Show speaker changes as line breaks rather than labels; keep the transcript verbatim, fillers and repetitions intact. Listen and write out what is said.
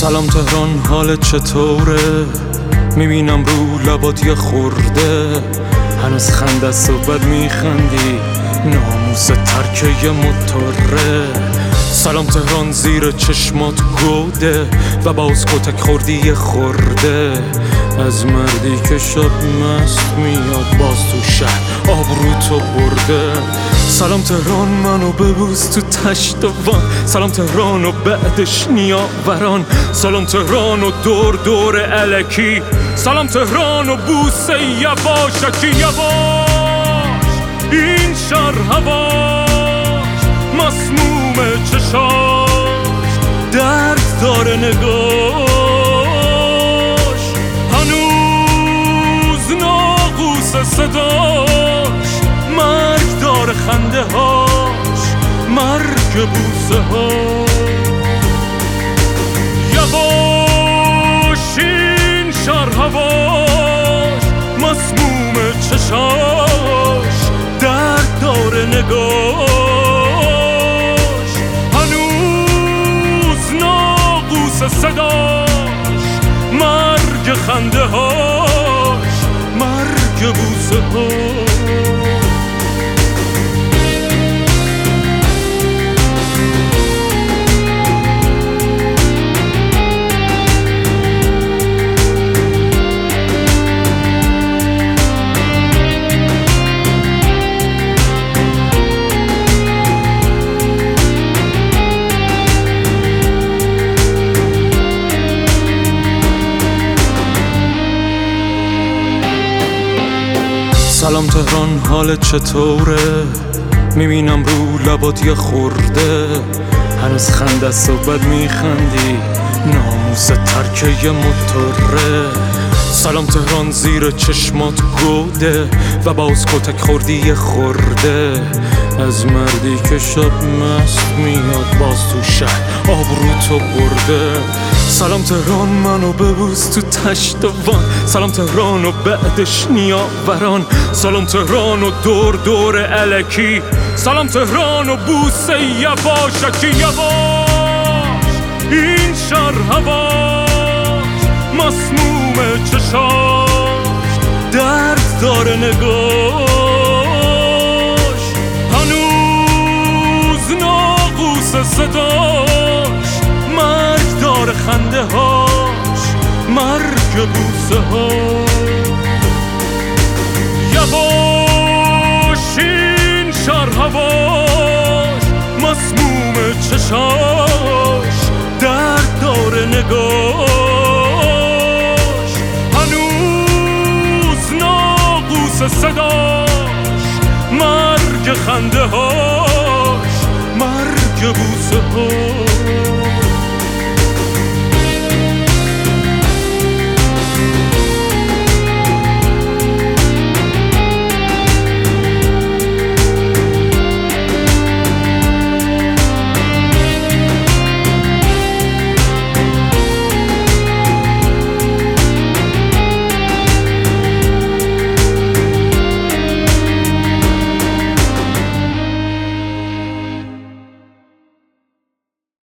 سلام تهران، حالت چطوره؟ میبینم رو لبات یه خورده، هنوز خنده صحبت میخندی، ناموس ترک یه موتوره. سلام تهران، زیر چشمات گوده و باز کتک خوردی یه خورده، از مردی که شب مست میاد باز تو شهر آبرو تو برده. سلام تهران، منو ببوس تو تشتوان، سلام تهران و بعدش نیاوران، سلام تهران و دور دور الکی، سلام تهران و بوسه یواشکی یواش. این شهر هواش مسموم چشاش، درد داره نگاش، هنوز ناقوس صداش، مرگ داره خنده هاش، مرگ بوسه هاش. یواش این شهر هواش مسموم چشاش، درد داره نگاش، هنوز ناقوس صداش، مرگ خنده هاش، مرگ بوسه هاش. سلام تهران، حالت چطوره؟ میبینم رو لبات یه خورده، هنوز خنده صحبت میخندی، ناموس ترک یه موتوره. سلام تهران، زیر چشمات گوده و باز کتک خوردی یه خورده، از مردی که شب مست میاد باز تو شهر آبرو تو برده. سلام تهران، منو ببوس تو تشتوان، سلام تهران و بعدش نیاوران، سلام تهران و دور دور الکی، سلام تهران و بوسه یواشکی یواش. این شهر هواش مسموم چشاش، درد داره نگاش، هنوز ناقوس صداش، مرگ داره خنده هاش، مرگ بوسه هاش. یواش این شهر هواش مسموم چشاش، درد داره نگاش، هنوز ناقوس صداش، مرگ خنده هاش، مرگ بوسه هاش.